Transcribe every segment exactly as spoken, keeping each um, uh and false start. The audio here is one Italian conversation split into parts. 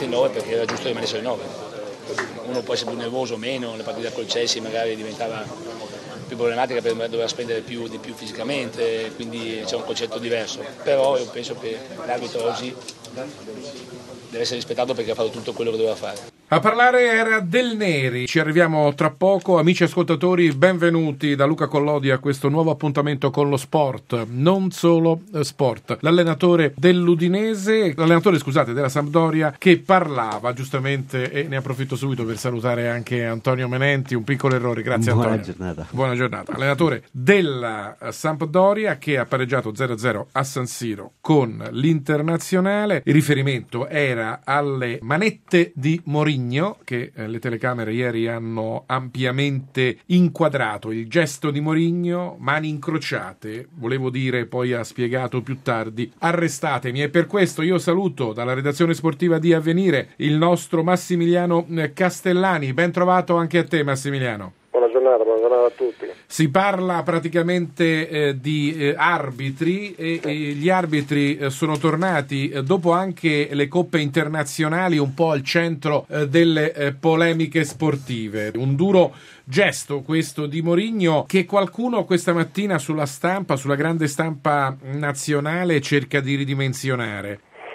in nove perché era giusto rimanere in nove. Uno può essere più nervoso o meno, la partita col Chelsea magari diventava più problematica perché doveva spendere più, di più fisicamente, quindi c'è un concetto diverso. Però io penso che l'arbitro oggi deve essere rispettato perché ha fatto tutto quello che doveva fare. A parlare era Del Neri, ci arriviamo tra poco. Amici ascoltatori, benvenuti da Luca Collodi a questo nuovo appuntamento con lo sport, non solo sport. L'allenatore dell'Udinese, l'allenatore scusate della Sampdoria, che parlava giustamente, e ne approfitto subito per salutare anche Antonio Menenti, un piccolo errore, grazie Buona Antonio. Giornata. Buona giornata. Allenatore della Sampdoria che ha pareggiato zero a zero a San Siro con l'Internazionale. Il riferimento era alle manette di Mourinho, che eh, le telecamere ieri hanno ampiamente inquadrato il gesto di Mourinho, mani incrociate, volevo dire, poi ha spiegato più tardi, arrestatemi. E per questo io saluto dalla redazione sportiva di Avvenire il nostro Massimiliano Castellani. Ben trovato anche a te, Massimiliano. Buona giornata, buona giornata a tutti. Si parla praticamente eh, di eh, arbitri e, e gli arbitri eh, sono tornati eh, dopo anche le coppe internazionali un po' al centro eh, delle eh, polemiche sportive. Un duro gesto questo di Mourinho che qualcuno questa mattina sulla stampa, sulla grande stampa nazionale, cerca di ridimensionare.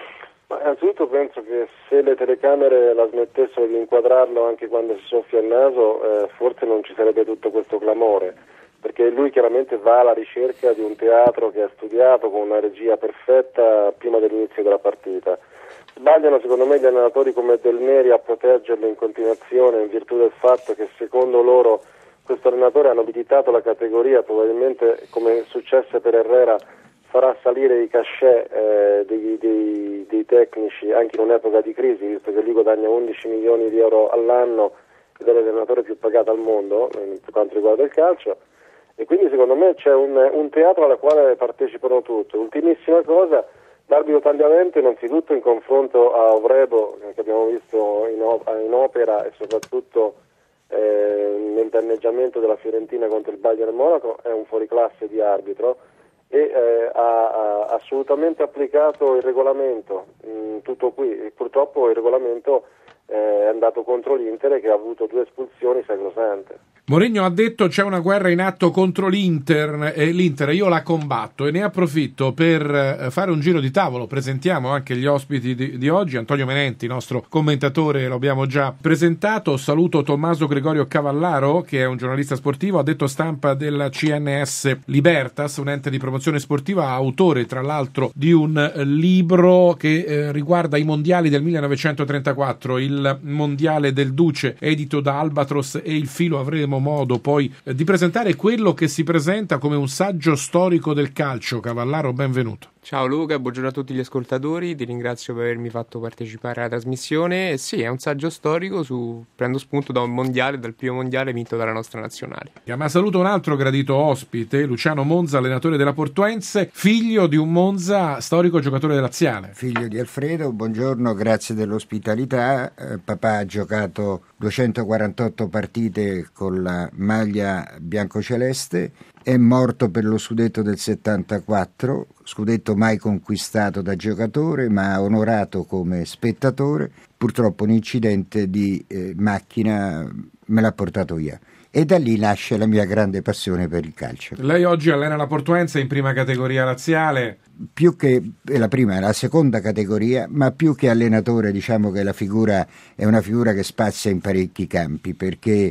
Ma innanzitutto penso che se le telecamere la smettessero di inquadrarlo anche quando si soffia il naso, eh, forse non ci sarebbe tutto questo clamore, perché lui chiaramente va alla ricerca di un teatro che ha studiato con una regia perfetta prima dell'inizio della partita. Sbagliano secondo me gli allenatori come Del Neri a proteggerlo in continuazione in virtù del fatto che secondo loro questo allenatore ha nobilitato la categoria, probabilmente come successe per Herrera farà salire i cachet eh, dei, dei, dei tecnici anche in un'epoca di crisi, visto che lui guadagna undici milioni di euro all'anno ed è l'allenatore più pagato al mondo eh, per quanto riguarda il calcio, e quindi secondo me c'è un, un teatro alla quale partecipano tutti. Ultimissima cosa, l'arbitro tagliavento innanzitutto in confronto a Ovredo, che abbiamo visto in, op- in opera e soprattutto eh, nel danneggiamento della Fiorentina contro il Bayern Monaco, è un fuoriclasse di arbitro e eh, ha, ha assolutamente applicato il regolamento, mh, tutto qui. E purtroppo il regolamento eh, è andato contro l'Inter, che ha avuto due espulsioni sacrosante. Mourinho ha detto c'è una guerra in atto contro l'Inter e l'Inter io la combatto, e ne approfitto per fare un giro di tavolo. Presentiamo anche gli ospiti di, di oggi. Antonio Menenti, nostro commentatore, lo abbiamo già presentato. Saluto Tommaso Gregorio Cavallaro, che è un giornalista sportivo, addetto stampa della C N S Libertas, un ente di promozione sportiva, autore tra l'altro di un libro che eh, riguarda i mondiali del millenovecentotrentaquattro, il mondiale del Duce, edito da Albatros e Il Filo. Avremo modo poi eh, di presentare quello che si presenta come un saggio storico del calcio. Cavallaro, benvenuto. Ciao Luca, buongiorno a tutti gli ascoltatori, ti ringrazio per avermi fatto partecipare alla trasmissione. Sì, è un saggio storico, su prendo spunto da un mondiale, dal primo mondiale vinto dalla nostra nazionale. Ma saluto un altro gradito ospite, Luciano Monza, allenatore della Portuense, figlio di un Monza storico giocatore laziale. Figlio di Alfredo, buongiorno, grazie dell'ospitalità. Eh, papà ha giocato duecentoquarantotto partite con la maglia biancoceleste, è morto per lo scudetto del settantaquattro, scudetto mai conquistato da giocatore ma onorato come spettatore. Purtroppo un incidente di eh, macchina me l'ha portato via. E da lì nasce la mia grande passione per il calcio. Lei oggi allena la Portuense in prima categoria laziale. Più che la prima, la seconda categoria, ma più che allenatore, diciamo che la figura è una figura che spazia in parecchi campi, perché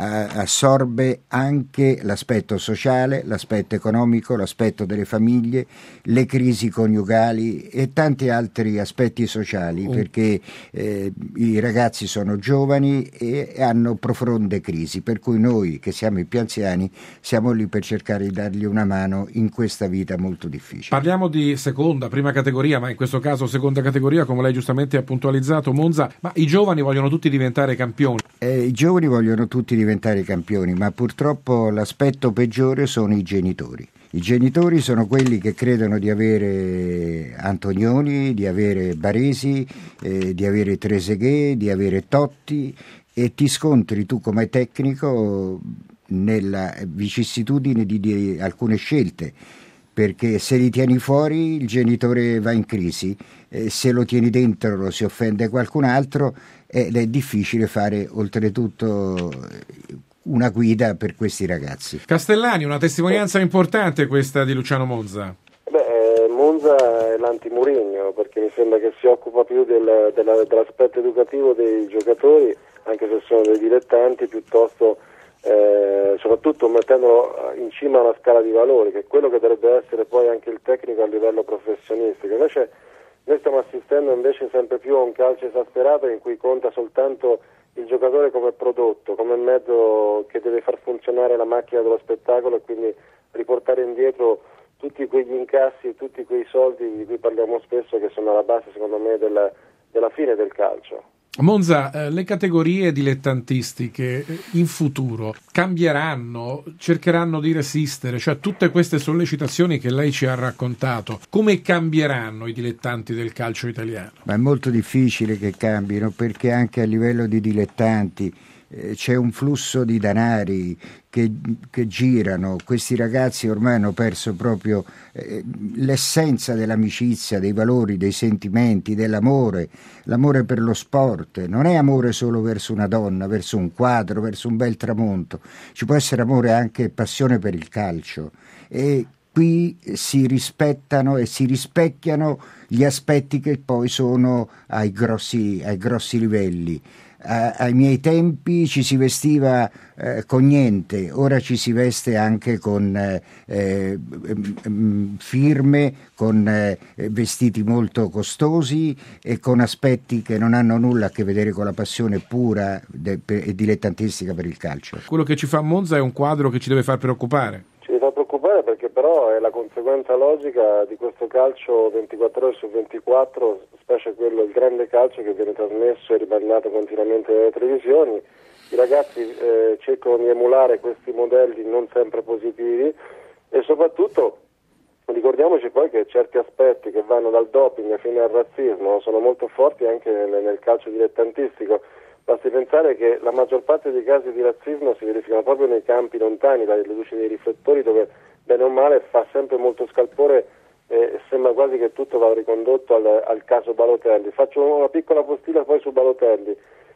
assorbe anche l'aspetto sociale, l'aspetto economico, l'aspetto delle famiglie, le crisi coniugali e tanti altri aspetti sociali, mm. perché eh, i ragazzi sono giovani e hanno profonde crisi, per cui noi che siamo i più anziani siamo lì per cercare di dargli una mano in questa vita molto difficile. Parliamo di seconda, prima categoria, ma in questo caso seconda categoria, come lei giustamente ha puntualizzato, Monza, ma i giovani vogliono tutti diventare campioni. Eh, i giovani vogliono tutti diventare campioni, ma purtroppo l'aspetto peggiore sono i genitori. I genitori sono quelli che credono di avere Antonioni, di avere Baresi, eh, di avere Trezeguet, di avere Totti, e ti scontri tu come tecnico nella vicissitudine di, di alcune scelte. perché se li tieni fuori il genitore va in crisi, eh, se lo tieni dentro lo si offende qualcun altro ed è difficile fare oltretutto una guida per questi ragazzi. Castellani, una testimonianza importante questa di Luciano Monza. Beh, Monza è l'anti-Mourinho, perché mi sembra che si occupa più del, della, dell'aspetto educativo dei giocatori, anche se sono dei dilettanti, piuttosto eh, soprattutto mettendolo in cima alla scala di valori, che è quello che dovrebbe essere poi anche il tecnico a livello professionistico. Invece noi stiamo assistendo invece sempre più a un calcio esasperato in cui conta soltanto il giocatore come prodotto, come mezzo che deve far funzionare la macchina dello spettacolo e quindi riportare indietro tutti quegli incassi e tutti quei soldi di cui parliamo spesso, che sono alla base secondo me della, della fine del calcio. Monza, eh, le categorie dilettantistiche in futuro cambieranno, cercheranno di resistere, cioè tutte queste sollecitazioni che lei ci ha raccontato, come cambieranno i dilettanti del calcio italiano? Ma è molto difficile che cambino, perché anche a livello di dilettanti eh, c'è un flusso di denari che, che girano. Questi ragazzi ormai hanno perso proprio eh, l'essenza dell'amicizia, dei valori, dei sentimenti, dell'amore, l'amore per lo sport. Non è amore solo verso una donna, verso un quadro, verso un bel tramonto, ci può essere amore anche e passione per il calcio, e qui si rispettano e si rispecchiano gli aspetti che poi sono ai grossi, ai grossi livelli. A, ai miei tempi ci si vestiva eh, con niente, ora ci si veste anche con eh, eh, firme, con eh, vestiti molto costosi e con aspetti che non hanno nulla a che vedere con la passione pura de, pe, e dilettantistica per il calcio. Quello che ci fa Monza è un quadro che ci deve far preoccupare. Ci fa preoccupare perché però è la conseguenza logica di questo calcio ventiquattro ore su ventiquattro, specie quello, il grande calcio che viene trasmesso e rimandato continuamente dalle televisioni. I ragazzi eh, cercano di emulare questi modelli non sempre positivi e soprattutto ricordiamoci poi che certi aspetti che vanno dal doping fino al razzismo sono molto forti anche nel, nel calcio dilettantistico. Basti pensare che la maggior parte dei casi di razzismo si verificano proprio nei campi lontani dalle luci dei riflettori, dove bene o male fa sempre molto scalpore e eh, sembra quasi che tutto va ricondotto al, al caso Balotelli. Faccio una piccola postilla poi su Balotelli.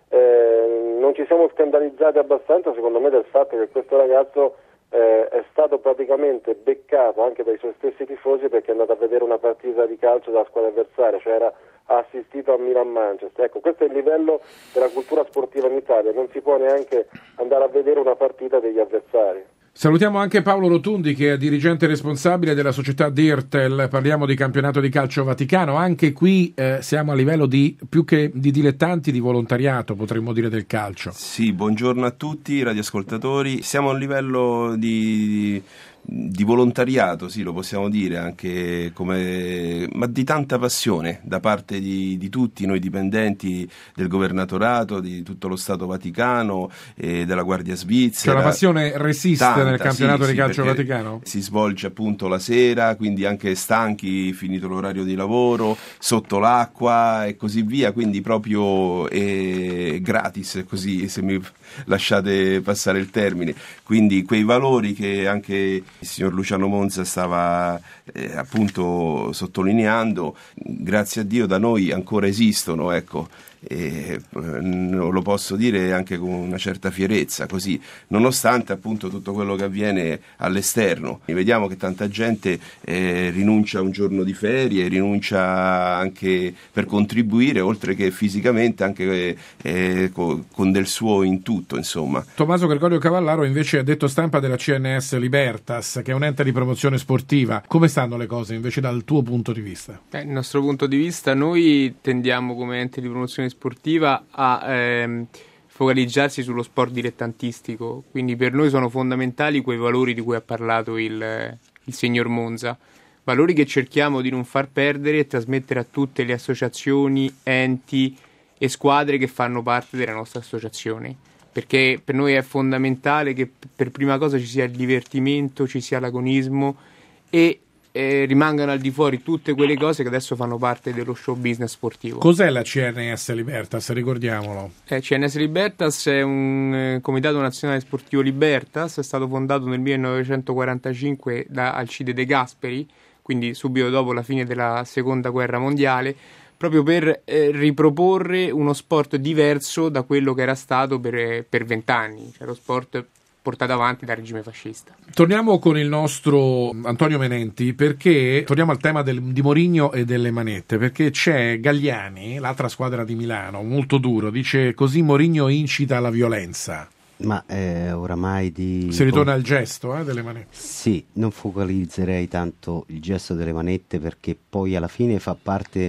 Eh, non ci siamo scandalizzati abbastanza secondo me del fatto che questo ragazzo eh, è stato praticamente beccato anche dai suoi stessi tifosi perché è andato a vedere una partita di calcio della squadra avversaria, cioè era ha assistito a Milan-Manchester. Ecco, questo è il livello della cultura sportiva in Italia, non si può neanche andare a vedere una partita degli avversari. Salutiamo anche Paolo Rotundi, che è dirigente responsabile della società Dirtel. Parliamo di campionato di calcio vaticano. Anche qui eh, siamo a livello di più che di dilettanti, di volontariato, potremmo dire, del calcio. Sì, buongiorno a tutti radioascoltatori. Siamo a un livello di di volontariato, sì, lo possiamo dire, anche come, ma di tanta passione da parte di, di tutti noi dipendenti del governatorato, di tutto lo Stato Vaticano e della Guardia Svizzera. Cioè la passione resiste tanta, nel campionato sì, di calcio sì, vaticano? Si svolge appunto la sera, quindi anche stanchi, finito l'orario di lavoro, sotto l'acqua e così via, quindi proprio è gratis, così, se mi lasciate passare il termine. Quindi quei valori che anche il signor Luciano Monza stava eh, appunto sottolineando, grazie a Dio da noi ancora esistono, ecco. E lo posso dire anche con una certa fierezza, così, nonostante appunto tutto quello che avviene all'esterno. Vediamo che tanta gente eh, rinuncia a un giorno di ferie, rinuncia anche per contribuire, oltre che fisicamente, anche eh, con, con del suo in tutto, insomma. Tommaso Gregorio Cavallaro invece ha detto stampa della C N S Libertas, che è un ente di promozione sportiva. Come stanno le cose invece dal tuo punto di vista? Eh, il nostro punto di vista, noi tendiamo come ente di promozione sportiva a ehm, focalizzarsi sullo sport dilettantistico, quindi per noi sono fondamentali quei valori di cui ha parlato il, il signor Monza, valori che cerchiamo di non far perdere e trasmettere a tutte le associazioni, enti e squadre che fanno parte della nostra associazione, perché per noi è fondamentale che per prima cosa ci sia il divertimento, ci sia l'agonismo e eh, rimangano al di fuori tutte quelle cose che adesso fanno parte dello show business sportivo. Cos'è la C N S Libertas? Ricordiamolo. Eh, C N S Libertas è un eh, Comitato Nazionale Sportivo Libertas, è stato fondato nel millenovecentoquarantacinque da Alcide De Gasperi, quindi subito dopo la fine della Seconda Guerra Mondiale, proprio per eh, riproporre uno sport diverso da quello che era stato per vent'anni, cioè lo sport portato avanti dal regime fascista. Torniamo con il nostro Antonio Menenti, perché torniamo al tema del, di Mourinho e delle manette, perché c'è Galliani, l'altra squadra di Milano, molto duro, dice così Mourinho incita alla violenza. Ma eh, oramai di... Si ritorna al gesto eh, delle manette. Sì, non focalizzerei tanto il gesto delle manette, perché poi alla fine fa parte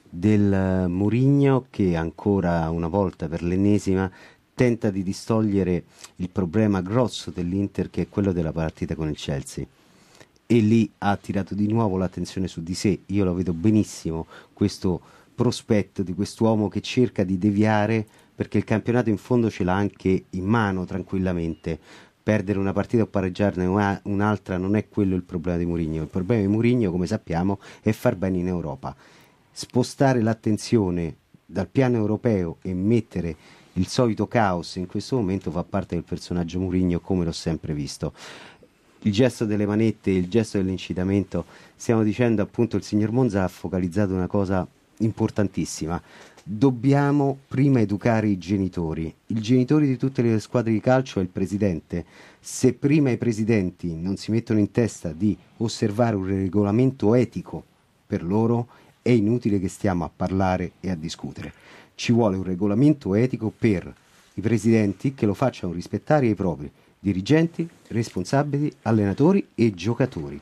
del Mourinho che ancora una volta, per l'ennesima, tenta di distogliere il problema grosso dell'Inter, che è quello della partita con il Chelsea, e lì ha tirato di nuovo l'attenzione su di sé. Io lo vedo benissimo questo prospetto di quest'uomo che cerca di deviare, perché il campionato in fondo ce l'ha anche in mano tranquillamente. Perdere una partita o pareggiarne una, un'altra non è quello il problema di Mourinho. Il problema di Mourinho, come sappiamo, è far bene in Europa, spostare l'attenzione dal piano europeo e mettere il solito caos in questo momento fa parte del personaggio Mourinho, come l'ho sempre visto. Il gesto delle manette, il gesto dell'incitamento, stiamo dicendo appunto, il signor Monza ha focalizzato una cosa importantissima. Dobbiamo prima educare i genitori. Il genitore di tutte le squadre di calcio è il presidente. Se prima i presidenti non si mettono in testa di osservare un regolamento etico per loro, è inutile che stiamo a parlare e a discutere. Ci vuole un regolamento etico per i presidenti che lo facciano rispettare ai propri dirigenti, responsabili, allenatori e giocatori.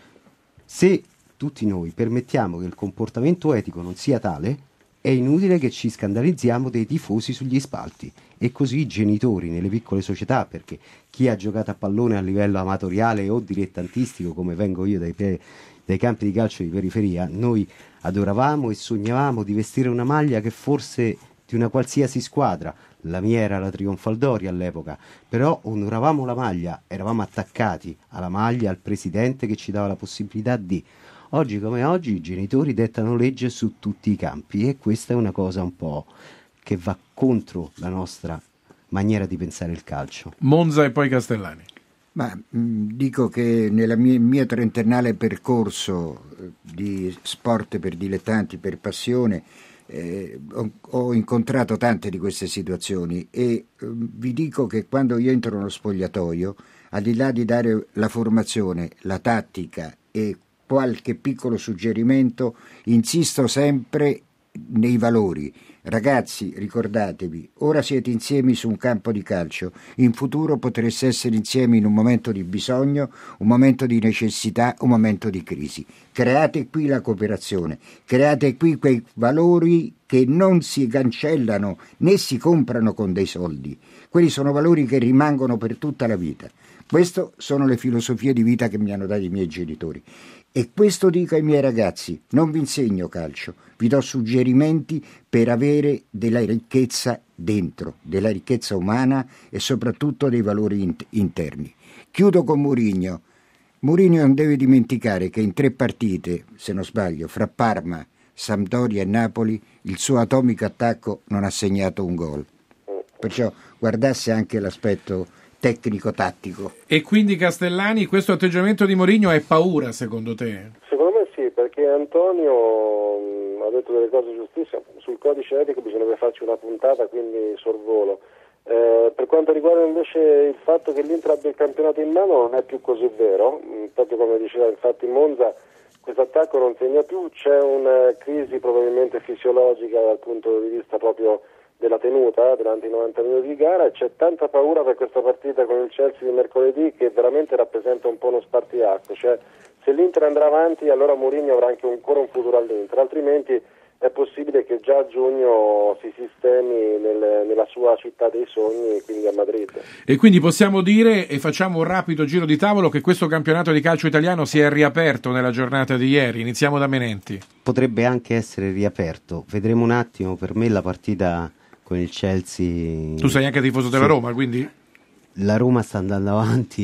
Se tutti noi permettiamo che il comportamento etico non sia tale, è inutile che ci scandalizziamo dei tifosi sugli spalti, e così i genitori nelle piccole società, perché chi ha giocato a pallone a livello amatoriale o dilettantistico, come vengo io dai, dai campi di calcio di periferia, noi adoravamo e sognavamo di vestire una maglia che fosse di una qualsiasi squadra. La mia era la Trionfaldori all'epoca, però onoravamo la maglia, eravamo attaccati alla maglia, al presidente che ci dava la possibilità di... Oggi come oggi i genitori dettano legge su tutti i campi, e questa è una cosa un po' che va contro la nostra maniera di pensare il calcio. Monza e poi Castellani. Ma mh, dico che nel mio, mio trentennale percorso eh, di sport per dilettanti, per passione, eh, ho, ho incontrato tante di queste situazioni, e eh, vi dico che quando io entro nello spogliatoio, al di là di dare la formazione, la tattica e qualche piccolo suggerimento, insisto sempre nei valori. Ragazzi, ricordatevi, ora siete insieme su un campo di calcio, in futuro potreste essere insieme in un momento di bisogno, un momento di necessità, un momento di crisi. Create qui la cooperazione, create qui quei valori che non si cancellano né si comprano con dei soldi. Quelli sono valori che rimangono per tutta la vita. Queste sono le filosofie di vita che mi hanno dato i miei genitori. E questo dico ai miei ragazzi: non vi insegno calcio, vi do suggerimenti per avere della ricchezza dentro, della ricchezza umana e soprattutto dei valori in- interni. Chiudo con Mourinho. Mourinho non deve dimenticare che in tre partite, se non sbaglio, fra Parma, Sampdoria e Napoli, il suo atomico attacco non ha segnato un gol. Perciò guardasse anche l'aspetto tecnico-tattico. E quindi Castellani, questo atteggiamento di Mourinho è paura secondo te? Secondo me sì, perché Antonio mh, ha detto delle cose giustissime. Sul codice etico bisognerebbe farci una puntata, quindi sorvolo. Eh, per quanto riguarda invece il fatto che l'Inter abbia il campionato in mano, non è più così vero, mh, proprio come diceva infatti Monza, questo attacco non segna più, c'è una crisi probabilmente fisiologica dal punto di vista proprio della tenuta durante i novanta minuti di gara, e c'è tanta paura per questa partita con il Chelsea di mercoledì, che veramente rappresenta un po' uno spartiacque. Cioè, se l'Inter andrà avanti, allora Mourinho avrà anche ancora un futuro all'Inter, altrimenti è possibile che già a giugno si sistemi nel, nella sua città dei sogni, quindi a Madrid. E quindi possiamo dire, e facciamo un rapido giro di tavolo, che questo campionato di calcio italiano si è riaperto nella giornata di ieri. Iniziamo da Menenti. Potrebbe anche essere riaperto, vedremo un attimo. Per me la partita con il Chelsea... Tu sei anche tifoso della sì. Roma, quindi? La Roma sta andando avanti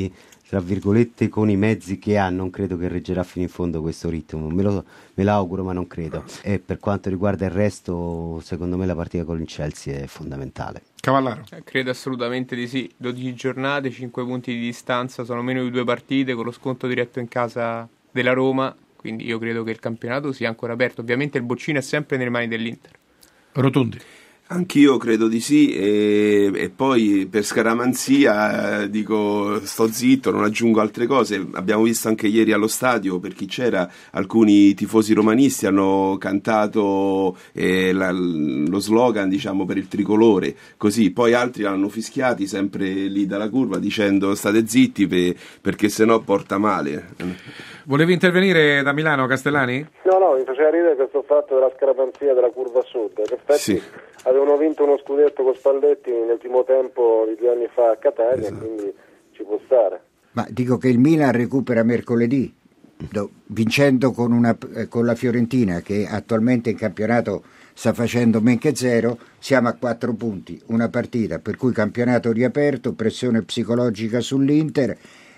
tra virgolette, con i mezzi che ha, non credo che reggerà fino in fondo questo ritmo. Me lo, me l'auguro, ma non credo. E per quanto riguarda il resto, secondo me la partita con il Chelsea è fondamentale. Cavallaro. Eh, credo assolutamente di sì. dodici giornate, cinque punti di distanza, sono meno di due partite con lo sconto diretto in casa della Roma, quindi io credo che il campionato sia ancora aperto. Ovviamente il boccino è sempre nelle mani dell'Inter. Rotondi. Anch'io credo di sì, e, e poi per scaramanzia eh, dico sto zitto, non aggiungo altre cose. Abbiamo visto anche ieri allo stadio, per chi c'era, alcuni tifosi romanisti hanno cantato eh, la, lo slogan, diciamo, per il tricolore, così poi altri l'hanno fischiati sempre lì dalla curva dicendo state zitti per, perché sennò porta male. Volevi intervenire da Milano, Castellani? No, no, mi faceva ridere questo fatto della scaramanzia della curva sud. In effetti Sì. avevano vinto uno scudetto con Spalletti nel primo tempo di due anni fa a Catania, esatto. Quindi ci può stare. Ma dico che il Milan recupera mercoledì, do, vincendo con, una, eh, con la Fiorentina, che attualmente in campionato sta facendo men che zero. Siamo a quattro punti, una partita, per cui campionato riaperto, pressione psicologica sull'Inter.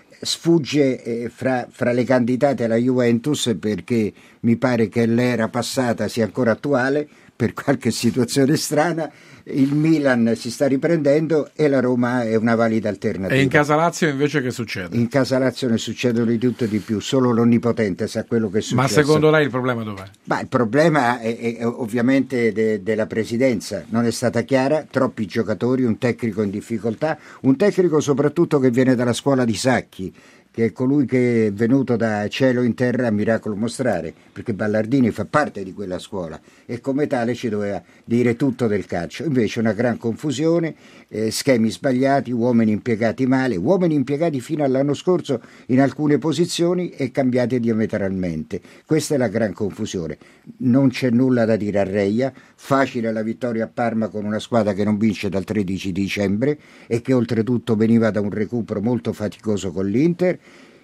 Sfugge eh, fra, fra le candidate alla Juventus, perché mi pare che l'era passata sia ancora attuale per qualche situazione strana. Il Milan si sta riprendendo e la Roma è una valida alternativa. E in casa Lazio invece che succede? In casa Lazio ne succedono di tutto e di più, solo l'onnipotente sa quello che è successo. Ma secondo lei il problema dov'è? Ma il problema è, è ovviamente de, della presidenza, non è stata chiara, troppi giocatori, un tecnico in difficoltà, un tecnico soprattutto che viene dalla scuola di Sacchi, che è colui che è venuto da cielo in terra a miracolo mostrare, perché Ballardini fa parte di quella scuola e come tale ci doveva dire tutto del calcio. Invece una gran confusione, eh, schemi sbagliati, uomini impiegati male, uomini impiegati fino all'anno scorso in alcune posizioni e cambiati diametralmente. Questa è la gran confusione. Non c'è nulla da dire a Reia, facile la vittoria a Parma con una squadra che non vince dal tredici dicembre e che oltretutto veniva da un recupero molto faticoso con l'Inter.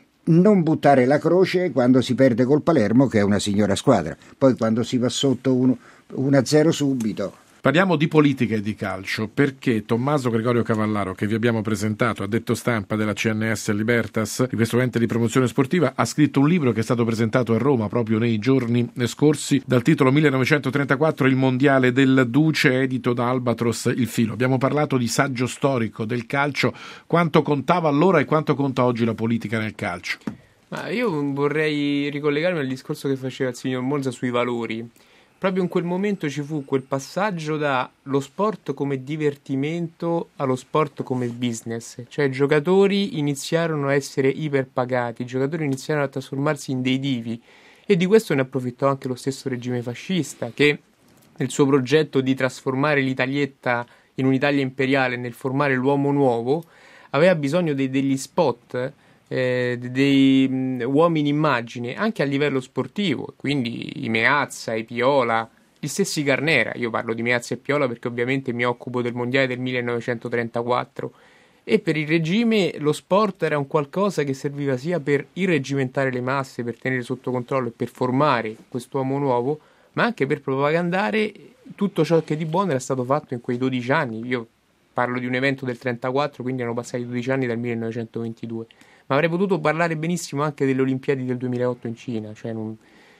Non buttare la croce quando si perde col Palermo, che è una signora squadra, poi quando si va sotto uno a zero subito. Parliamo di politica e di calcio, perché Tommaso Gregorio Cavallaro, che vi abbiamo presentato, addetto stampa della C N S Libertas, di questo ente di promozione sportiva, ha scritto un libro che è stato presentato a Roma proprio nei giorni scorsi, dal titolo millenovecentotrentaquattro, Il mondiale del Duce, edito da Albatros Il Filo. Abbiamo parlato di saggio storico del calcio, quanto contava allora e quanto conta oggi la politica nel calcio. Ma io vorrei ricollegarmi al discorso che faceva il signor Monza sui valori. Proprio in quel momento ci fu quel passaggio da lo sport come divertimento allo sport come business, cioè i giocatori iniziarono a essere iperpagati, i giocatori iniziarono a trasformarsi in dei divi, e di questo ne approfittò anche lo stesso regime fascista, che nel suo progetto di trasformare l'Italietta in un'Italia imperiale, nel formare l'uomo nuovo, aveva bisogno dei, degli spot, Eh, dei mh, uomini immagine anche a livello sportivo, quindi i Meazza, i Piola, gli stessi Carnera. Io parlo di Meazza e Piola perché ovviamente mi occupo del mondiale del millenovecentotrentaquattro, e per il regime lo sport era un qualcosa che serviva sia per irreggimentare le masse, per tenere sotto controllo e per formare quest'uomo nuovo, ma anche per propagandare tutto ciò che di buono era stato fatto in quei dodici anni. Io parlo di un evento del trentaquattro, quindi erano passati dodici anni dal millenovecentoventidue. Ma avrei potuto parlare benissimo anche delle Olimpiadi del duemilaotto in Cina, cioè non...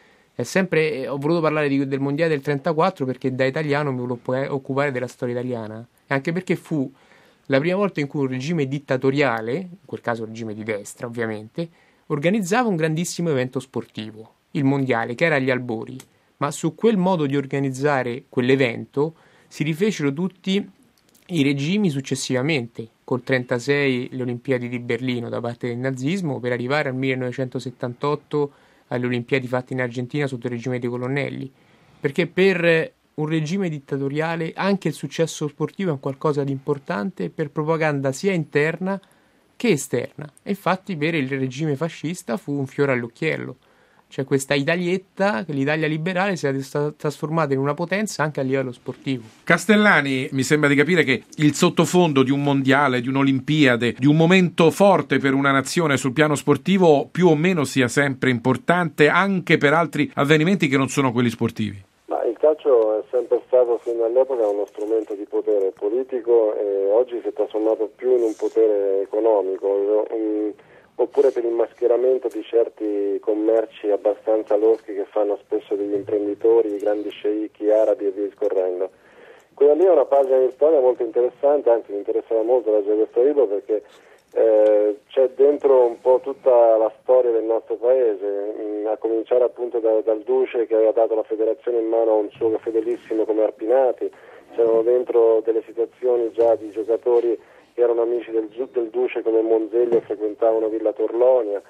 è sempre... ho voluto parlare di, del mondiale del trentaquattro perché da italiano mi volevo occupare della storia italiana, e anche perché fu la prima volta in cui un regime dittatoriale, in quel caso un regime di destra ovviamente, organizzava un grandissimo evento sportivo, il mondiale, che era agli albori, ma su quel modo di organizzare quell'evento si rifecero tutti i regimi successivamente, col trentasei le Olimpiadi di Berlino da parte del nazismo, per arrivare al millenovecentosettantotto alle Olimpiadi fatte in Argentina sotto il regime dei colonnelli, perché per un regime dittatoriale anche il successo sportivo è un qualcosa di importante per propaganda sia interna che esterna, e infatti per il regime fascista fu un fiore all'occhiello. Cioè questa Italietta, l'Italia liberale, si è trasformata in una potenza anche a livello sportivo. Castellani, mi sembra di capire che il sottofondo di un mondiale, di un'Olimpiade, di un momento forte per una nazione sul piano sportivo più o meno sia sempre importante anche per altri avvenimenti che non sono quelli sportivi. Ma il calcio è sempre stato fino all'epoca uno strumento di potere politico, e oggi si è trasformato più in un potere economico. Un, oppure per il mascheramento di certi commerci abbastanza loschi che fanno spesso degli imprenditori, i grandi sceicchi arabi e via discorrendo. Quella lì è una pagina di storia molto interessante, anzi mi interessava molto leggere questo libro perché eh, c'è dentro un po' tutta la storia del nostro paese, mh, a cominciare appunto da, dal Duce che aveva dato la federazione in mano a un suo fedelissimo come Arpinati. C'erano dentro delle situazioni già di giocatori che erano amici del, del Duce come Monzelli e frequentavano Villa Torlonia.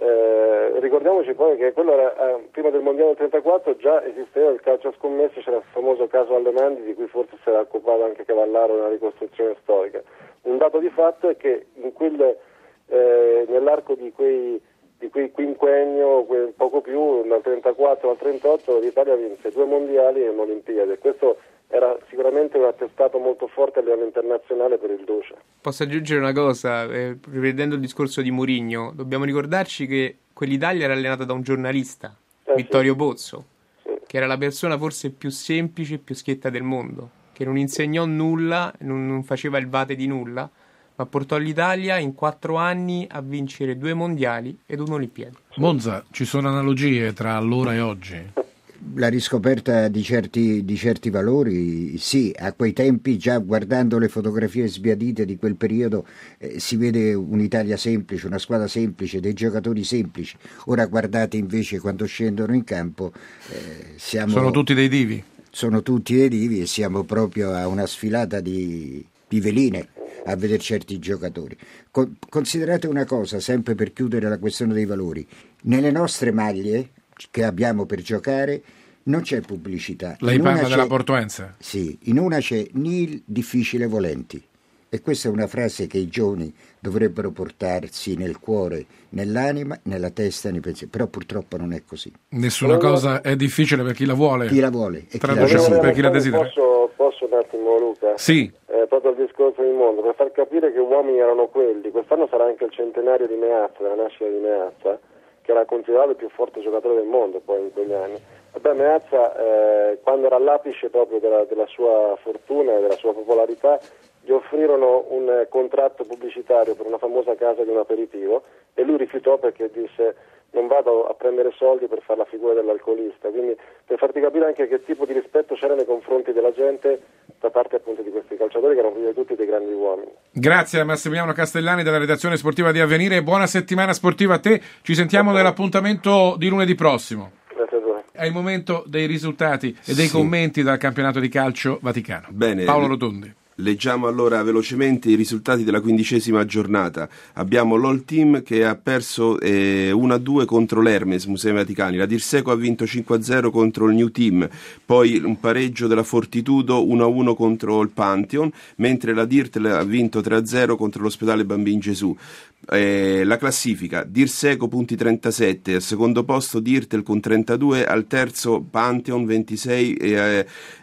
Eh, ricordiamoci poi che quello era, eh, prima del mondiale del trentaquattro già esisteva il calcio a scommesse, c'era il famoso caso Allemandi di cui forse si era occupato anche Cavallaro nella ricostruzione storica. Un dato di fatto è che in quel, eh, nell'arco di quei, di quei quinquennio, quel, poco più, dal trentaquattro al trentotto, l'Italia vinse due mondiali e un'Olimpiade. Questo era sicuramente un attestato molto forte a livello internazionale per il Duce. Posso aggiungere una cosa, eh, riprendendo il discorso di Mourinho, dobbiamo ricordarci che quell'Italia era allenata da un giornalista, eh, Vittorio sì. Pozzo, sì. che era la persona forse più semplice e più schietta del mondo, che non insegnò nulla, non, non faceva il vate di nulla, ma portò l'Italia in quattro anni a vincere due mondiali ed un'Olimpiade. Monza, ci sono analogie tra allora e oggi? La riscoperta di certi, di certi valori, sì, a quei tempi già guardando le fotografie sbiadite di quel periodo eh, si vede un'Italia semplice, una squadra semplice, dei giocatori semplici. Ora guardate invece quando scendono in campo eh, siamo... Sono tutti dei divi. Sono tutti dei divi e siamo proprio a una sfilata di, di veline a vedere certi giocatori. Con, considerate una cosa, sempre per chiudere la questione dei valori, nelle nostre maglie che abbiamo per giocare non c'è pubblicità. Lei in parla della Portuense? Sì, in una c'è nil difficile volenti, e questa è una frase che i giovani dovrebbero portarsi nel cuore, nell'anima, nella testa, nei pensieri, però purtroppo non è così. Nessuna allora, cosa è difficile per chi la vuole. Chi la vuole e Traduciamo chi la per chi la desidera. Posso, posso un attimo, Luca? Sì. Eh, proprio il discorso di mondo, per far capire che uomini erano quelli. Quest'anno sarà anche il centenario di Meazza, della nascita di Meazza, che era considerato il più forte giocatore del mondo poi in quegli anni. Vabbè, Meazza, eh, quando era all'apice proprio della, della sua fortuna e della sua popolarità, gli offrirono un eh, contratto pubblicitario per una famosa casa di un aperitivo e lui rifiutò perché disse non vado a prendere soldi per fare la figura dell'alcolista. Quindi per farti capire anche che tipo di rispetto c'era nei confronti della gente da parte appunto di questi calciatori che erano prima di tutti dei grandi uomini. Grazie a Massimiliano Castellani della redazione sportiva di Avvenire e buona settimana sportiva a te. Ci sentiamo nell'appuntamento di lunedì prossimo. Grazie a te. È il momento dei risultati e dei sì. commenti dal campionato di calcio Vaticano. Bene. Paolo Rotondi. Leggiamo allora velocemente i risultati della quindicesima giornata. Abbiamo l'All Team che ha perso eh, uno a due contro l'Hermes, Musei Vaticani. La Dirseco ha vinto cinque a zero contro il New Team. Poi un pareggio della Fortitudo uno a uno contro il Pantheon, mentre la Dirtel ha vinto tre a zero contro l'Ospedale Bambin Gesù. Eh, la classifica: Dirseco punti trentasette, al secondo posto Dirtel con trentadue, al terzo Pantheon ventisei e, eh,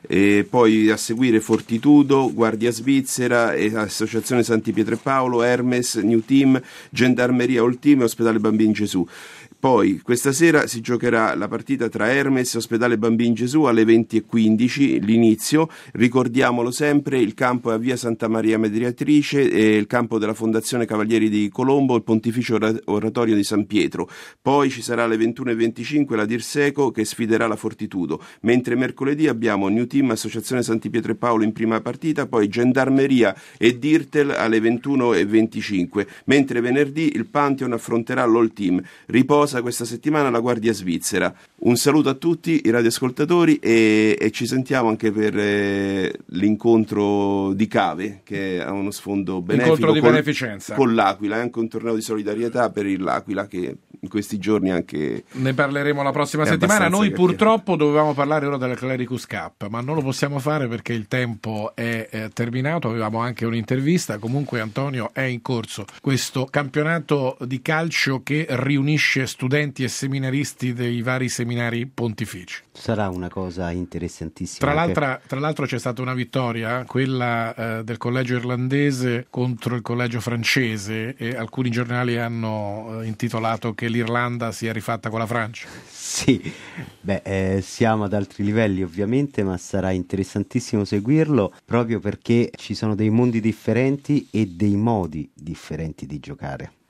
e poi a seguire Fortitudo, Guardia Svizzera, e Associazione Santi Pietro e Paolo, Hermes, New Team, Gendarmeria All Team e Ospedale Bambin Gesù. Poi questa sera si giocherà la partita tra Hermes e Ospedale Bambin Gesù alle venti e quindici, l'inizio. Ricordiamolo sempre, il campo è a via Santa Maria Mediatrice, e il campo della Fondazione Cavalieri di Colombo, il Pontificio Oratorio di San Pietro. Poi ci sarà alle ventuno e venticinque la Dirseco che sfiderà la Fortitudo, mentre mercoledì abbiamo New Team Associazione Santi Pietro e Paolo in prima partita, poi Gendarmeria e Dirtel alle ventuno e venticinque, mentre venerdì il Pantheon affronterà l'All Team. Riposa questa settimana la Guardia Svizzera. Un saluto a tutti i radioascoltatori e, e ci sentiamo anche per eh, l'incontro di Cave, che ha uno sfondo benefico, incontro di con, beneficenza con l'Aquila, è anche un torneo di solidarietà per l'Aquila che in questi giorni anche ne parleremo la prossima settimana. Noi purtroppo dovevamo parlare ora della Clericus Cup, ma non lo possiamo fare perché il tempo è eh, terminato. Avevamo anche un'intervista. Comunque, Antonio, è in corso questo campionato di calcio che riunisce studenti e seminaristi dei vari seminari pontifici. Sarà una cosa interessantissima. Tra, anche... l'altra, tra l'altro c'è stata una vittoria, quella eh, del collegio irlandese contro il collegio francese, e alcuni giornali hanno eh, intitolato che l'Irlanda si è rifatta con la Francia. Sì, beh, eh, siamo ad altri livelli ovviamente, ma sarà interessantissimo seguirlo proprio perché ci sono dei mondi differenti e dei modi differenti di giocare.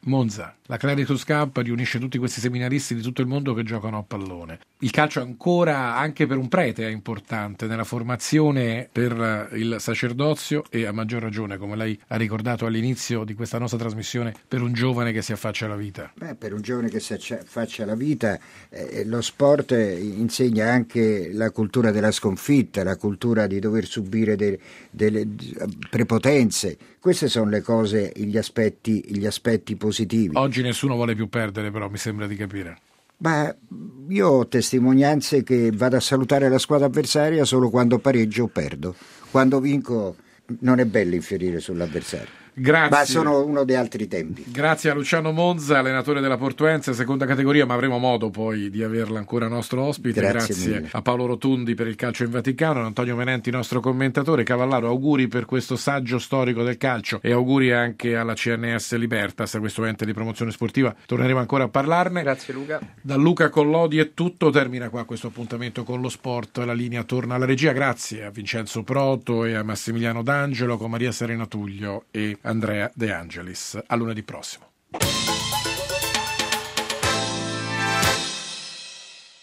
Monza, la Claritus Cup riunisce tutti questi seminaristi di tutto il mondo che giocano a pallone. Il calcio ancora, anche per un prete, è importante nella formazione per il sacerdozio e a maggior ragione, come lei ha ricordato all'inizio di questa nostra trasmissione, per un giovane che si affaccia alla vita. Beh, per un giovane che si affaccia alla vita, eh, lo sport insegna anche la cultura della sconfitta, la cultura di dover subire de, delle prepotenze. Queste sono le cose, gli aspetti, gli aspetti positivi. Oggi nessuno vuole più perdere, però, mi sembra di capire. Ma io ho testimonianze che vado a salutare la squadra avversaria solo quando pareggio o perdo. Quando vinco non è bello infierire sull'avversario. Grazie. Ma sono uno dei altri tempi. Grazie a Luciano Monza, allenatore della Portuense, seconda categoria, ma avremo modo poi di averla ancora nostro ospite. Grazie, Grazie a Paolo Rotundi per il calcio in Vaticano, a Antonio Menenti, nostro commentatore. Cavallaro, auguri per questo saggio storico del calcio e auguri anche alla C N S Libertas, questo ente di promozione sportiva. Torneremo ancora a parlarne. Grazie Luca. Da Luca Collodi è tutto, termina qua questo appuntamento con lo sport. La linea torna alla regia. Grazie a Vincenzo Proto e a Massimiliano D'Angelo, con Maria Serena Tullio e Andrea De Angelis. A lunedì prossimo.